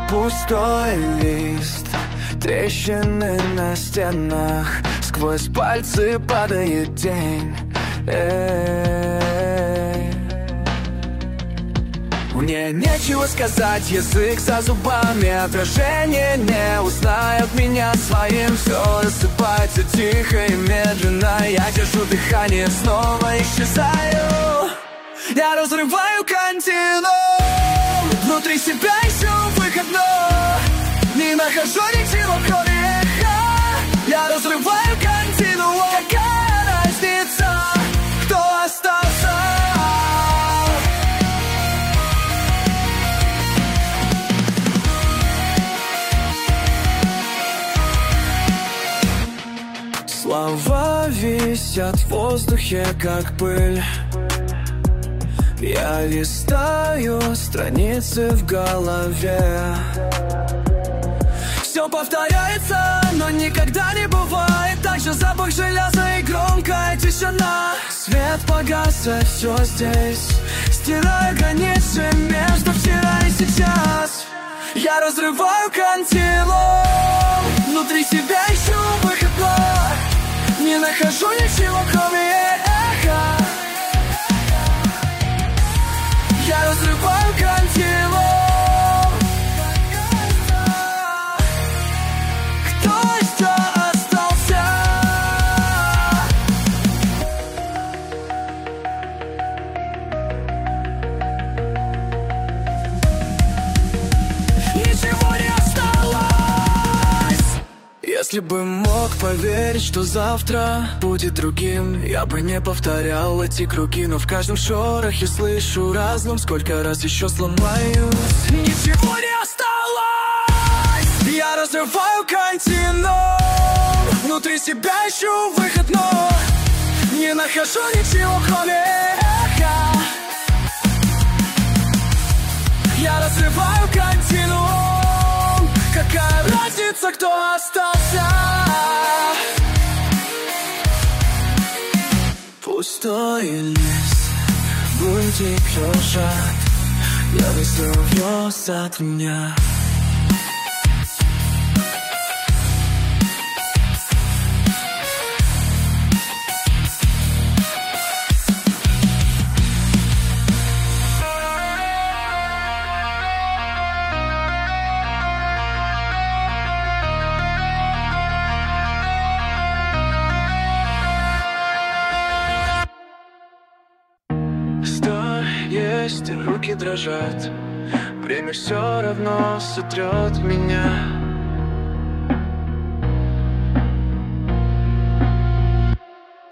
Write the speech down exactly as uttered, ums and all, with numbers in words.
Пустой лист, трещины на стенах, сквозь пальцы падает день. Эй. Мне нечего сказать, язык за зубами, отражение не узнает меня своим. Все рассыпается тихо и медленно, я держу дыхание, снова исчезаю. Я разрываю континуум, внутри себя ищу выход, но не нахожу ничего, кроме эха. Я разрываю континуум, какая разница, кто остался? Слова висят в воздухе, как пыль. Я листаю страницы в голове. Все повторяется, но никогда не бывает. Также запах железа и громкая тишина. Свет погас, а все здесь, стирая границы между вчера и сейчас. Я разрываю континуум, внутри себя ищу выход, но не нахожу ничего, кроме эха. Я разрываю континуум. Кто еще остался? Ничего не осталось. Если бы мог поверить, что завтра будет другим, я бы не повторял эти круги. Но в каждом шорохе слышу разлом, сколько раз еще сломаюсь. Ничего не осталось. Я разрываю континуум, внутри себя ищу выход, но не нахожу ничего, кроме эха. Я разрываю континуум, какая разница, кто остался? Пустой лист, бунтик лежат, я выстрел вез от меня. Есть, руки дрожат, время все равно сотрет меня.